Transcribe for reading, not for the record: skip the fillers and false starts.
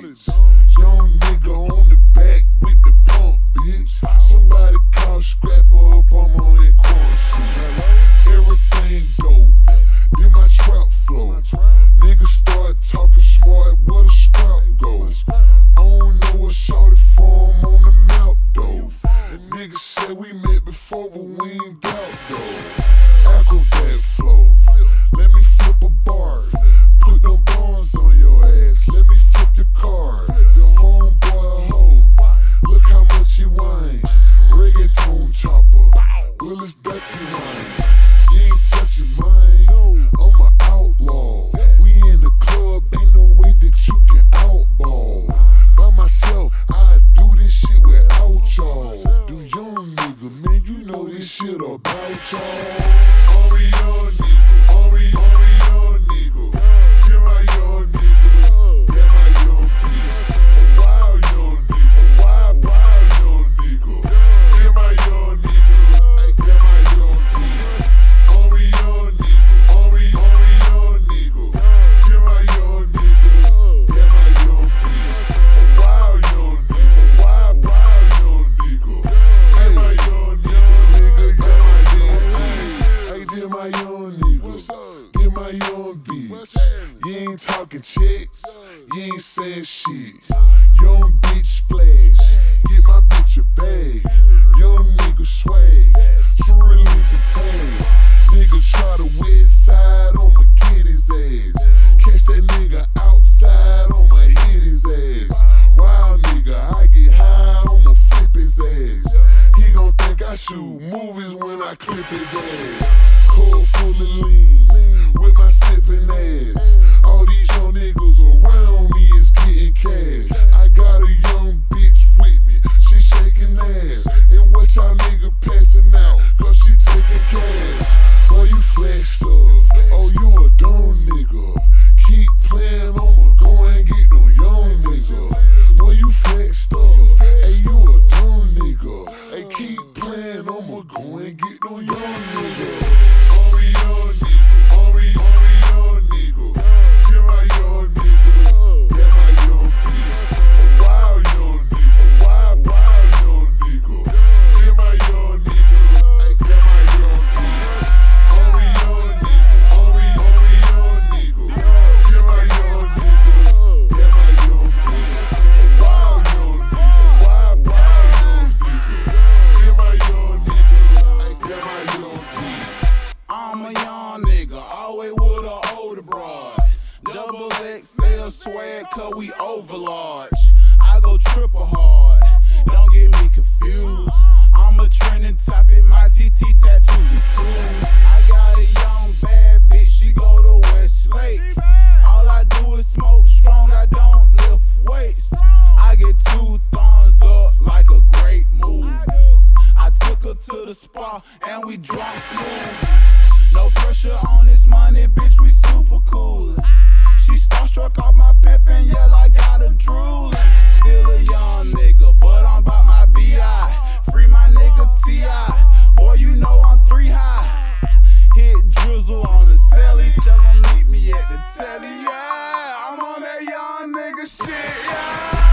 bitch. Young nigga on the back with the pump, bitch. Somebody call Scrapper up, I'm on that corner shit. Everything dope, then my trap flow. Niggas start talking smart, where the scrap goes. I don't know what shorty for him on the map though. The niggas said we met before, but we ain't got though. Acrobat flow, let me flip a bar. Put them bars on your ass, let me flip your card. Your homeboy a hoe, look how much he whine. Reggaeton chopper, well it's dirty wine. You ain't touching mine, I'm an outlaw. We in the club, ain't no way that you can outball. By myself, I do this shit without y'all. Do young nigga, man, you know this shit about y'all. I'm a young nigga, I'm a young nigga. Get my young nigga, get my young bitch. A wild young nigga, a wild young nigga. Get my young nigga, get my young bitch. I'm a young nigga, I'm a young nigga. Get my young nigga, get my young bitch. A wild young nigga, wild young nigga. Get my young nigga, get my young bitch. Hey, get my young nigga, get my young bitch. You ain't talking checks, you ain't saying shit. Young bitch splash, get my bitch a bag. Young nigga swag, true religion tags. Nigga try the west side, I'ma get his ass. Catch that nigga outside, I'ma hit his ass. Wild nigga, I get high, I'ma flip his ass. He gon' think I shoot movies when I clip his ass. Cold full of lean, with my sippin' ass. All these young niggas around me is getting cash. I got a young bitch with me, she shaking ass. And what y'all nigga passing out, cause she taking cash. Boy, you flexed up, oh you a dumb nigga. Keep playing, I'ma go and get no young nigga. Boy, you flexed up, hey you a dumb nigga. Hey, keep playing, I'ma go and get no young nigga. I'm a young nigga, I'm a young nigga. Get my young nigga, get my young bitch. A wild young nigga, wild young nigga. Get my young nigga, get my young bitch. I'm a young nigga, I'm a young nigga. Get my young nigga, get my young bitch. A wild young nigga, wild young nigga. Get my young nigga, get my young bitch. I'm a young nigga, always with an older broad. Double XL swag, cause we overlarge. I go triple hard, don't get me confused. I'm a trending topic, my TT tattoos and trues. I got a young bad bitch, she go to Westlake. All I do is smoke strong, I don't lift weights. I get 2 thumbs up like a great movie. I took her to the spa and we drunk smooth. No pressure on this money, bitch, we super cool. She starstruck off my pimp and yell I got a drooling. Still a young nigga, but I'm about my B.I. Free my nigga T.I. Boy, you know I'm 3 high. Hit drizzle on the celly, tell him meet me at the telly, yeah. I'm on that young nigga shit, yeah.